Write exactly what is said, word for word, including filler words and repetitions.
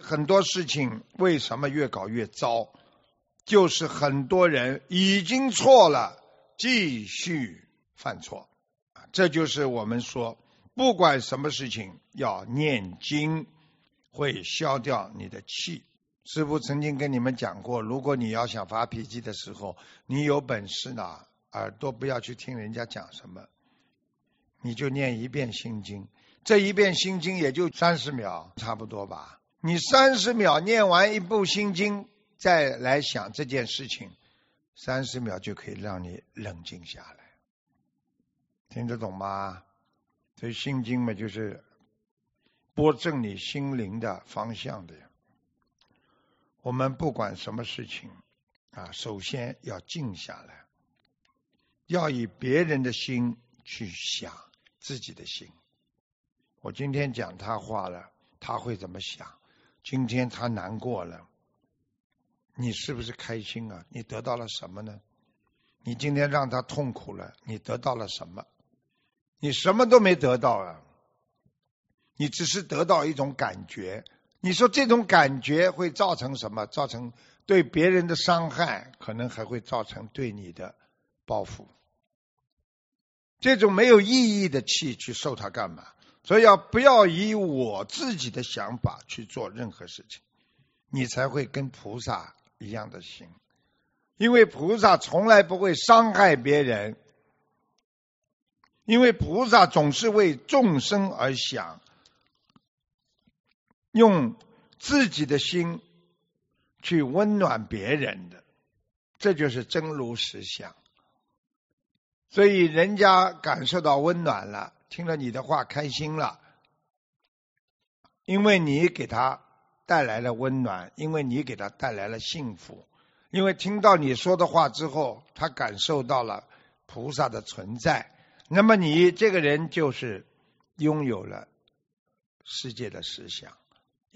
很多事情为什么越搞越糟，就是很多人已经错了，继续犯错。这就是我们说，不管什么事情要念经，会消掉你的气。师父曾经跟你们讲过，如果你要想发脾气的时候，你有本事呢，耳朵不要去听人家讲什么，你就念一遍心经，这一遍心经也就三十秒差不多吧，你三十秒念完一部心经，再来想这件事情，三十秒就可以让你冷静下来。听得懂吗？所以心经嘛，就是拨正你心灵的方向的。我们不管什么事情啊，首先要静下来，要以别人的心去想自己的心。我今天讲他话了，他会怎么想？今天他难过了，你是不是开心啊？你得到了什么呢？你今天让他痛苦了，你得到了什么？你什么都没得到啊，你只是得到一种感觉。你说这种感觉会造成什么？造成对别人的伤害，可能还会造成对你的报复。这种没有意义的气去受它干嘛？所以要不要以我自己的想法去做任何事情，你才会跟菩萨一样的行。因为菩萨从来不会伤害别人，因为菩萨总是为众生而想，用自己的心去温暖别人的，这就是真如实相。所以人家感受到温暖了，听了你的话开心了，因为你给他带来了温暖，因为你给他带来了幸福，因为听到你说的话之后，他感受到了菩萨的存在，那么你这个人就是拥有了世界的实相。